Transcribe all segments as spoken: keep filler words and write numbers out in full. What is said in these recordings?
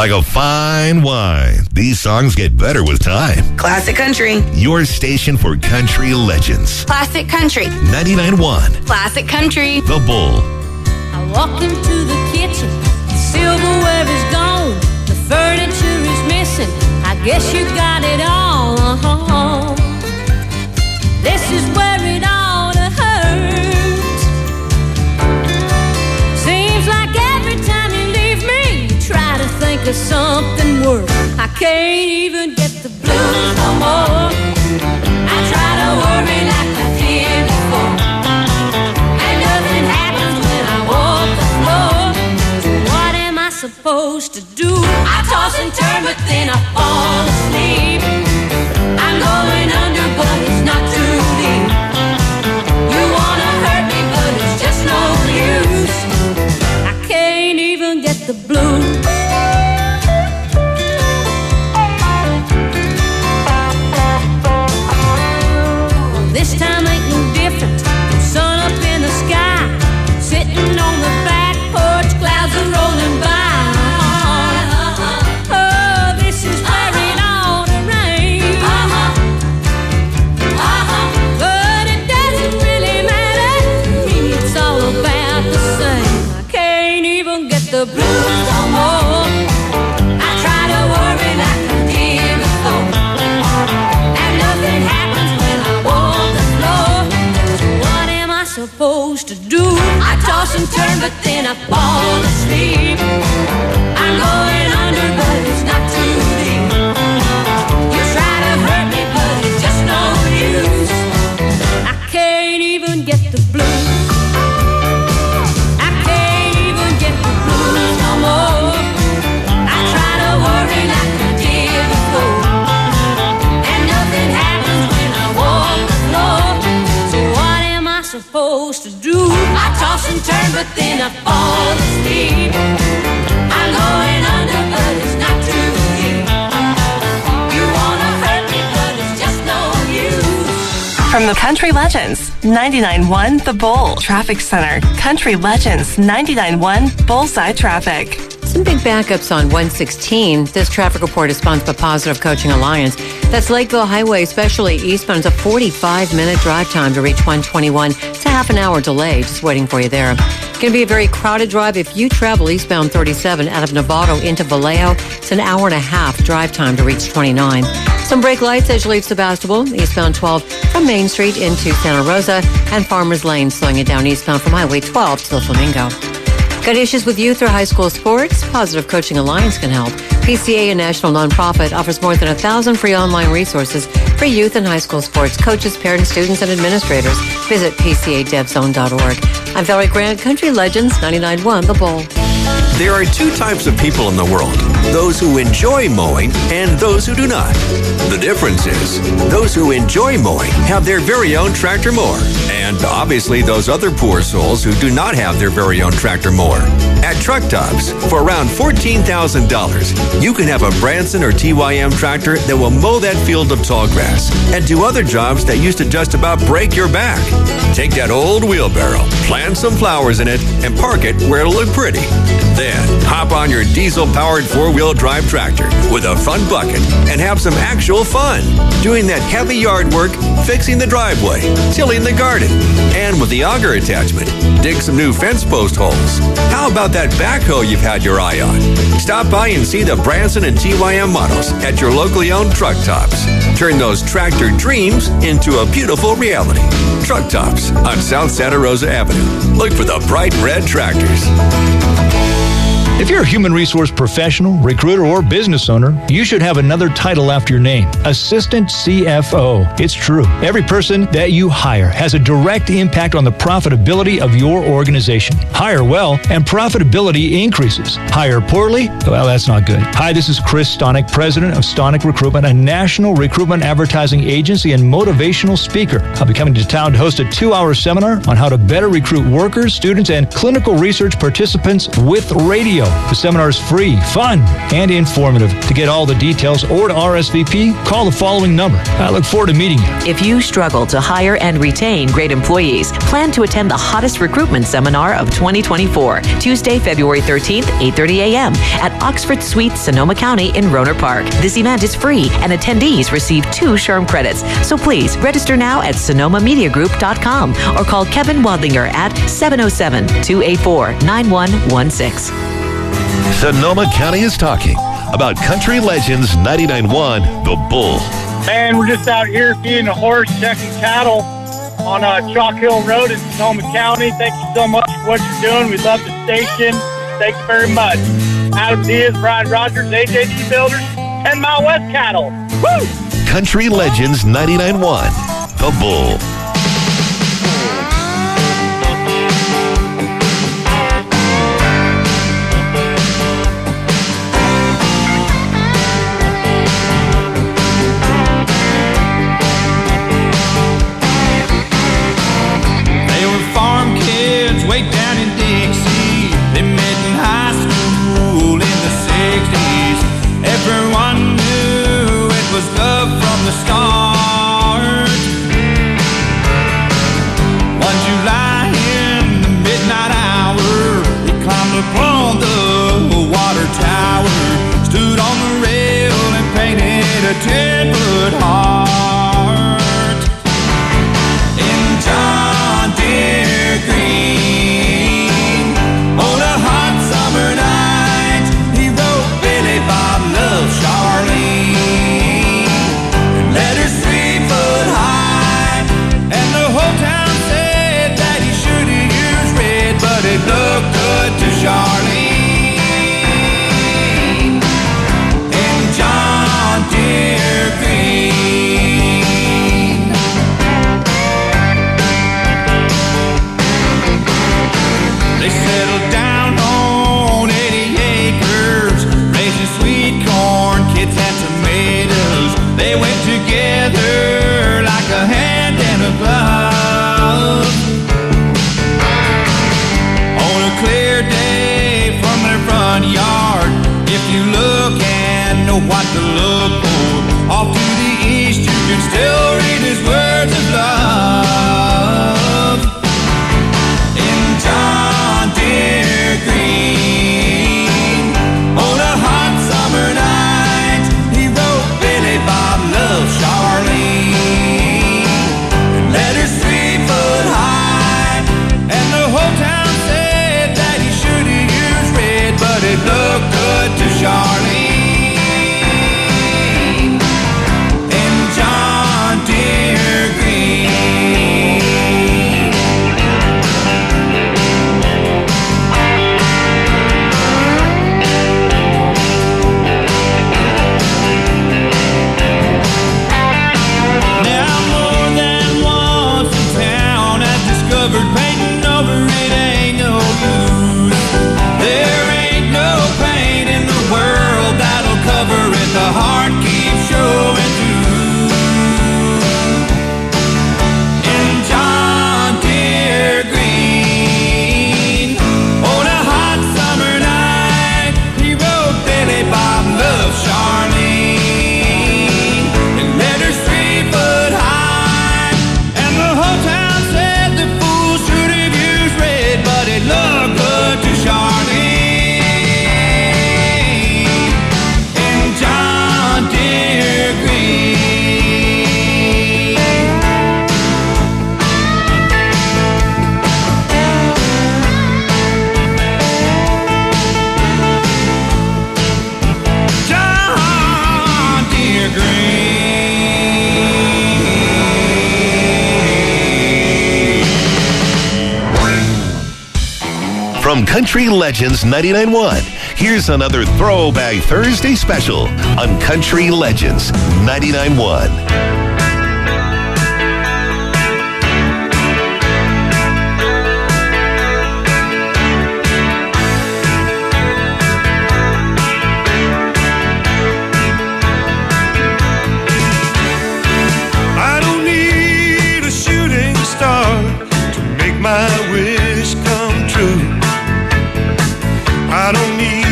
Like a fine wine, these songs get better with time. Classic Country. Your station for country legends. Classic Country. ninety-nine point one. Classic Country. The Bull. I walk into the kitchen, the silverware is gone, the furniture is missing, I guess you got it all. This is where it all hurts. Seems like every time you leave me, you try to think of something worse. I can't even get the blues no more. I try to worry like I did before, and nothing happens when I walk the floor. So what am I supposed to do? I toss and turn, but then I fall asleep. I'm going under, but it's not too deep. You wanna hurt me, but it's just no use. I can't even get the blues. This time ain't no different. Sun up in the sky, sitting on the back porch, clouds are rolling by. Oh, this is where it ought to rain. But it doesn't really matter to me, it's all about the same. I can't even get the blues no more. I try to worry like I did before, and nothing happens when I walk the floor. So what am I supposed to do? I toss and turn, but then I fall asleep. I'm going under, but it's not too deep. You try to hurt me, but it's just no use. I can't even get the blues. I can't even get the blues no more. I try to worry like I did before, and nothing happens when I walk the floor. So what am I supposed to do? I toss and turn, but then I fall asleep. I'm going under, but it's not too deep. You wanna hurt me, but it's just no use. From the Country Legends, ninety-nine point one The Bull Traffic Center. Country Legends, ninety-nine point one Bullseye Traffic. Some big backups on one sixteen. This traffic report is sponsored by Positive Coaching Alliance. That's Lakeville Highway, especially eastbound. It's a forty-five minute drive time to reach one twenty-one. It's a half an hour delay, just waiting for you there. Going to be a very crowded drive if you travel eastbound thirty-seven out of Novato into Vallejo. It's an hour and a half drive time to reach twenty-nine. Some brake lights as you leave Sebastopol, eastbound twelve from Main Street into Santa Rosa, and Farmers Lane slowing it down eastbound from Highway twelve to the Flamingo. Got issues with youth or high school sports? Positive Coaching Alliance can help. P C A, a national nonprofit, offers more than a thousand free online resources for youth and high school sports coaches, parents, students, and administrators. Visit P C A dev zone dot org. I'm Valerie Grant, Country Legends, ninety-nine point one The Bull. There are two types of people in the world, those who enjoy mowing and those who do not. The difference is, those who enjoy mowing have their very own tractor mower, and obviously those other poor souls who do not have their very own tractor mower. At Truck Tops, for around fourteen thousand dollars, you can have a Branson or T Y M tractor that will mow that field of tall grass and do other jobs that used to just about break your back. Take that old wheelbarrow, plant some flowers in it, and park it where it'll look pretty. Then, hop on your diesel-powered four-wheel drive tractor with a front bucket and have some actual fun doing that heavy yard work, fixing the driveway, tilling the garden, and with the auger attachment, dig some new fence post holes. How about that backhoe you've had your eye on? Stop by and see the Branson and T Y M models at your locally owned Truck Tops. Turn those tractor dreams into a beautiful reality. Truck Tops on South Santa Rosa Avenue. Look for the bright red tractors. If you're a human resource professional, recruiter, or business owner, you should have another title after your name, Assistant C F O. It's true. Every person that you hire has a direct impact on the profitability of your organization. Hire well, and profitability increases. Hire poorly? Well, that's not good. Hi, this is Chris Stonick, president of Stonick Recruitment, a national recruitment advertising agency and motivational speaker. I'll be coming to town to host a two-hour seminar on how to better recruit workers, students, and clinical research participants with radio. The seminar is free, fun, and informative. To get all the details or to R S V P, call the following number. I look forward to meeting you. If you struggle to hire and retain great employees, plan to attend the hottest recruitment seminar of twenty twenty-four, Tuesday, February thirteenth, eight thirty a.m. at Oxford Suite, Sonoma County in Rohnert Park. This event is free and attendees receive two SHRM credits. So please register now at sonoma media group dot com or call Kevin Wadlinger at seven oh seven, two eight four, nine one one six. Sonoma County is talking about Country Legends ninety-nine point one, The Bull. Man, we're just out here feeding a horse, checking cattle on uh, Chalk Hill Road in Sonoma County. Thank you so much for what you're doing. We love the station. Thanks very much. Adam Diaz, Brian Rogers, A J D Builders, ten Mile West Cattle. Woo! Country Legends ninety-nine point one, The Bull. Way down in Dixie, they met in high school in the sixties. Everyone knew it was love from the start. One July in the midnight hour, he climbed upon the water tower, stood on the rail and painted a ten-foot heart in John Deere green. What to look for. Off to the east, you can still read his words of love in John Deere green. On a hot summer night, he wrote Billy Bob loves Charlene. Letters three foot high, and the whole town said that he should have used red, but it looked good to Charlene. The heart keeps showing through in John Deere green. On a hot summer night, he wrote Billy Bob loves Charlene. And letters three foot high, and the whole town said the fool should have used red, but it looked good to Charlene. From Country Legends ninety-nine point one, here's another Throwback Thursday special on Country Legends ninety-nine point one. I don't need a shooting star to make my wish come true. I don't need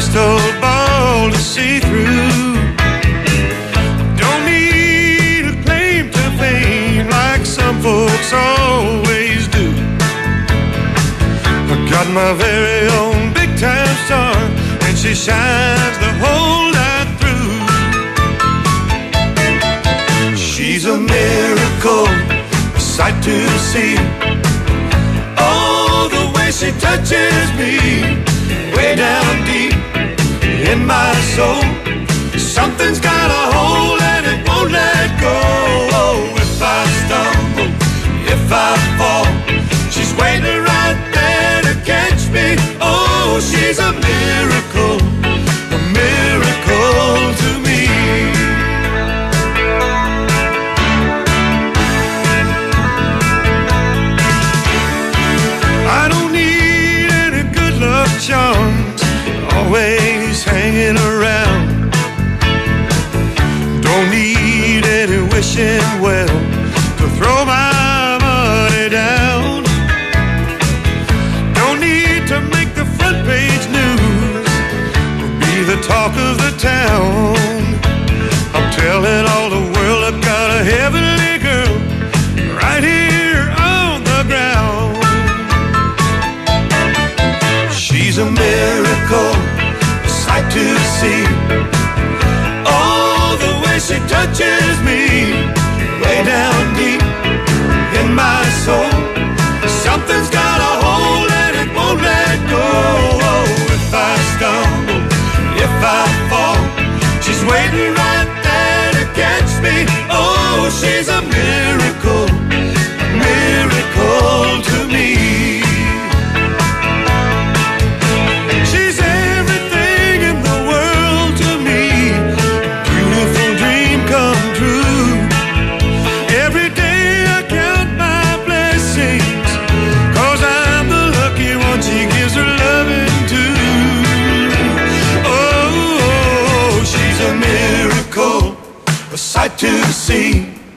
crystal ball to see through. Don't need a claim to fame like some folks always do. I got my very own big time star, and she shines the whole night through. She's a miracle, a sight to see. Oh, the way she touches me, way down deep in my soul. Something's got a hold and it won't let go. Oh, if I stumble, if I fall, she's waiting right there to catch me. Oh, she's a miracle, a miracle to me. I don't need any good luck charms, always hanging around. Don't need any wishing well to throw my money down. Don't need to make the front page news or be the talk of the town. I'm telling all the world I've got a heavenly girl right here on the ground. She's a miracle, a sight to see. Oh, the way she touches me, way down deep in my soul. Something's got a hold and it won't let go. Oh, if I stumble, if I fall, she's waiting right there to catch me. Oh, she's a miracle, a miracle to me. She's everything in the world to me, beautiful dream come true. Every day I count my blessings, 'cause I'm the lucky one she gives her loving to. Oh, she's a miracle, a sight to see.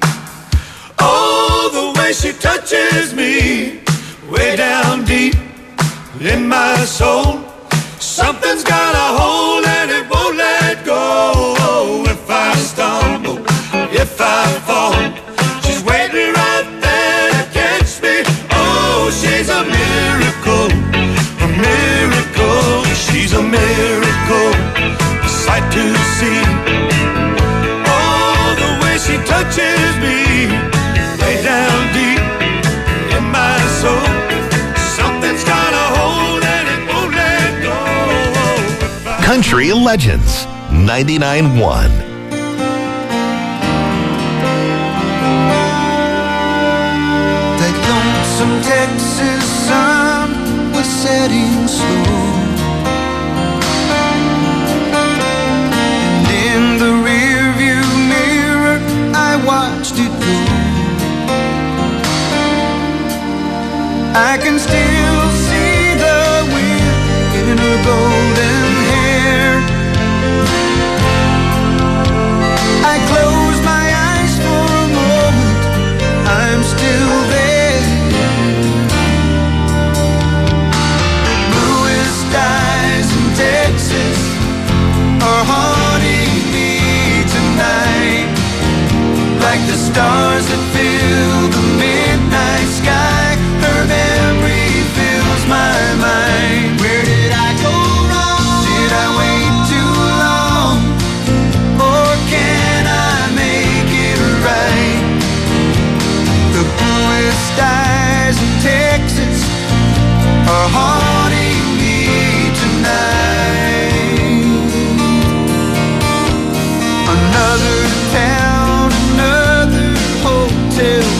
Oh, the way she touches me, way down deep in my soul. Something's got a hold and it won't let go. Oh, if I stumble, if I fall, she's waiting right there to catch me. Oh, she's a miracle, a miracle. She's a miracle, a sight to see. Oh, the way she touches me, way down deep in my soul. Something's got a hold and it won't let go. Country Legends ninety-nine point one. That lonesome Texas sun was setting slow, and in the rearview mirror I watched it go. I can still see the wind in her golden hair. I close my eyes for a moment, I'm still there. Bluest skies in Texas are haunting me tonight, like the stars that fill the midnight sky. Her memory fills my mind. Where did I go wrong? Did I wait too long? Or can I make it right? The bluest skies in Texas are haunting me tonight. Another town, another hotel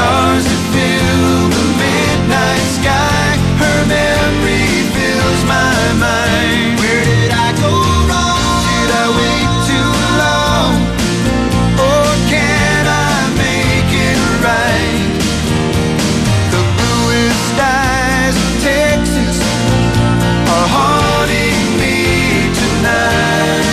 stars that fill the midnight sky. Her memory fills my mind. Where did I go wrong? Did I wait too long? Or can I make it right? The bluest skies of Texas are haunting me tonight.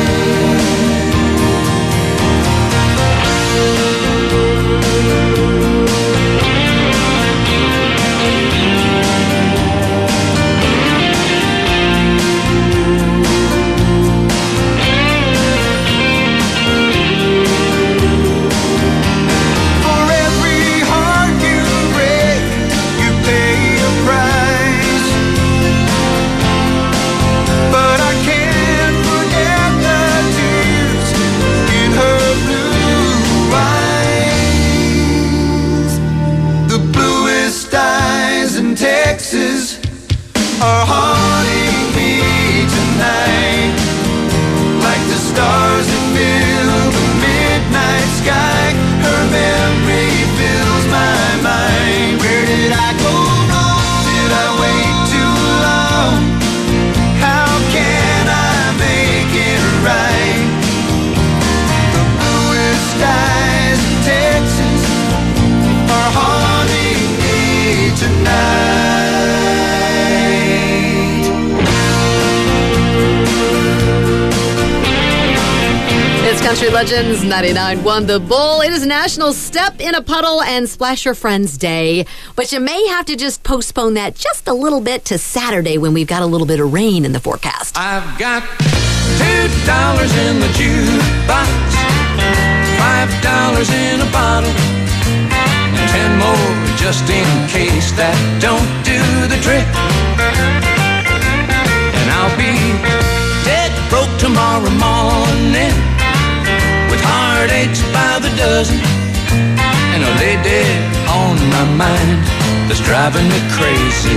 Texas are haunting me tonight, like the stars that fill the midnight sky. Her memory fills my mind. Where did I go wrong? Did I wait too long? How can I make it right? The bluest skies in Texas are haunting me tonight. It's Country Legends ninety-nine point one The Bull. It is National Step in a Puddle and Splash Your Friends Day, but you may have to just postpone that just a little bit to Saturday when we've got a little bit of rain in the forecast. I've got two dollars in the jukebox, five dollars in a bottle, and ten more just in case that don't do the trick. And I'll be dead broke tomorrow morning, with heartaches by the dozen, and a lady on my mind that's driving me crazy.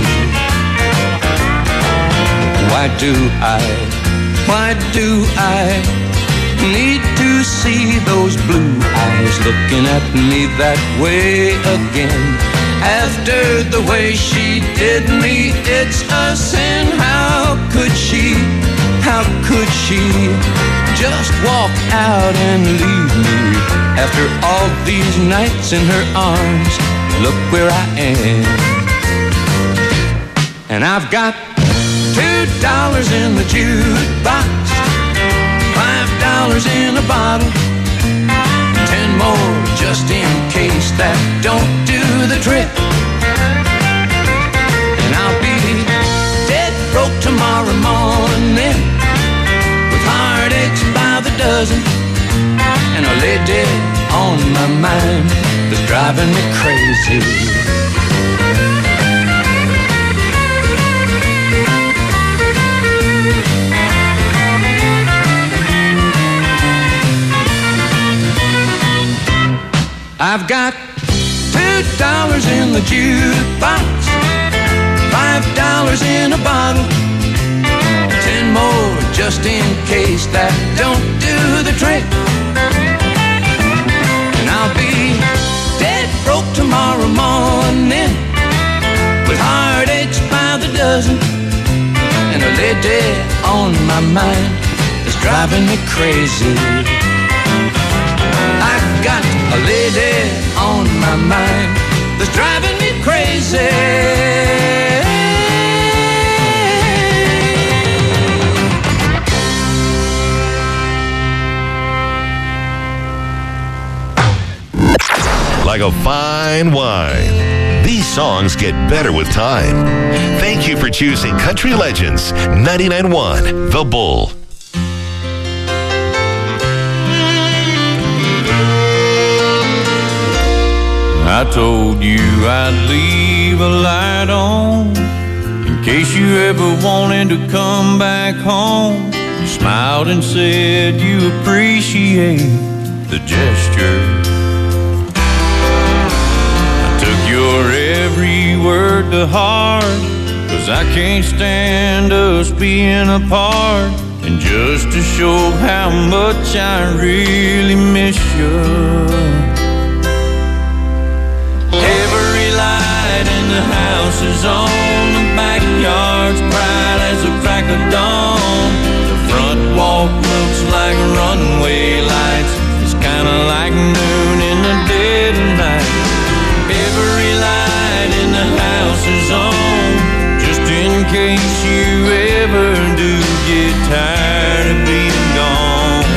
Why do I, why do I need to see those blue eyes looking at me that way again? After the way she did me, it's a sin. How could she, how could she just walk out and leave me after all these nights in her arms? Look where I am. And I've got two dollars in the jukebox, five dollars in a bottle, ten more just in case that don't do the trick. And I'll be dead broke tomorrow morning, with heartaches by the dozen, and a lady on my mind that's driving me crazy. I've got two dollars in the jukebox, five dollars in a bottle, ten more just in case that don't do the trick. And I'll be dead broke tomorrow morning, with heartaches by the dozen, and a lady on my mind that's driving me crazy. I've got a lady on my mind that's driving me crazy. Like a fine wine, these songs get better with time. Thank you for choosing Country Legends ninety-nine point one The Bull. I told you I'd leave a light on in case you ever wanted to come back home. You smiled and said you appreciate the gesture. I took your every word to heart, 'cause I can't stand us being apart. And just to show how much I really miss you, is on, the backyard's bright as a crack of dawn. The front walk looks like runway lights. It's kinda like noon in the dead of night. Every light in the house is on, just in case you ever do get tired of being gone.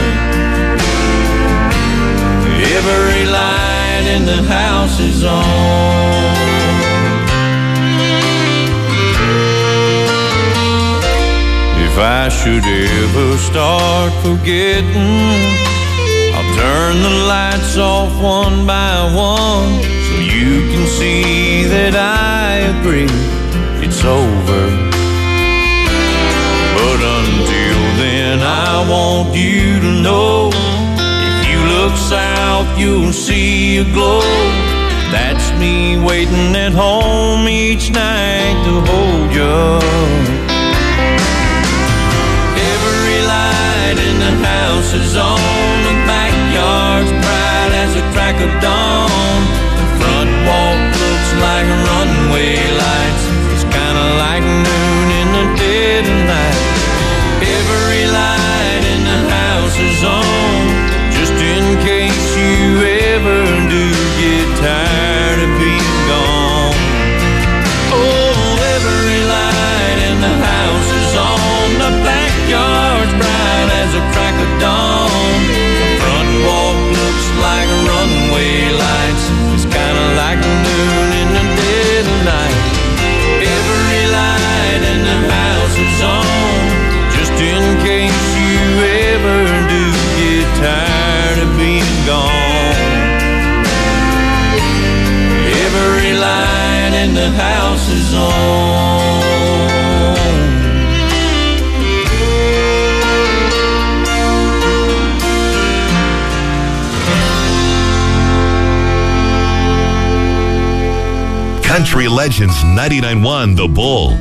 Every light in the house is on. If I should ever start forgetting, I'll turn the lights off one by one, so you can see that I agree it's over. But until then, I want you to know, if you look south, you'll see a glow. That's me waiting at home each night to hold you. Every light in the house is on, the backyard's bright as a crack of dawn. The front walk looks like runway lights. It's kinda like noon in the dead of night. Every light in the house is on, just in case you ever do get tired of being gone. Oh, every light in the house is on, the backyard's bright as a crack of dawn. The front walk looks like runway lights. It's kinda like noon in the dead of night. Every light in the house is on, just in case you ever do get tired of being gone. Every light in the house is on. Country Legends ninety-nine point one The Bull.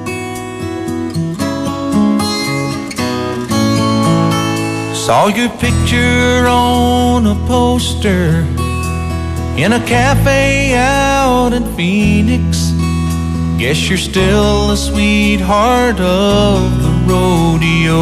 Saw your picture on a poster in a cafe out in Phoenix. Guess you're still the sweetheart of the rodeo.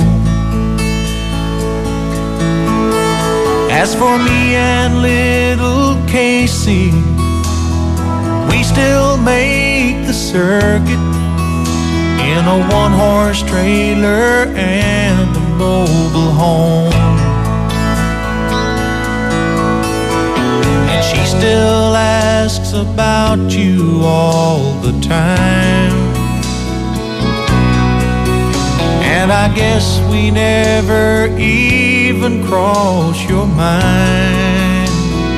As for me and little Casey, we still make the circuit in a one-horse trailer and a mobile home. And she still asks about you all the time. And I guess we never even cross your mind.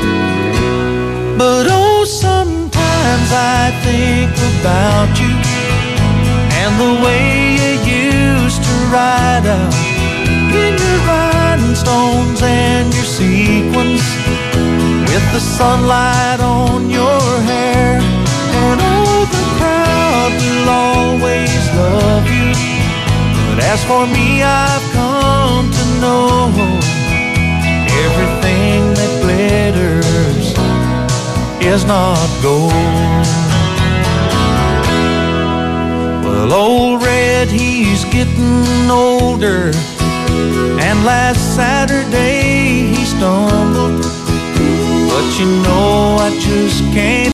But oh, sometimes I think about you and the way you used to ride out in your rhinestones and your sequins, with the sunlight on your hair. And oh, the crowd will always love you. But as for me, I've come to know everything that glitters is not gold. Well, old Red, he's getting older, and last Saturday he stumbled. But you know I just can't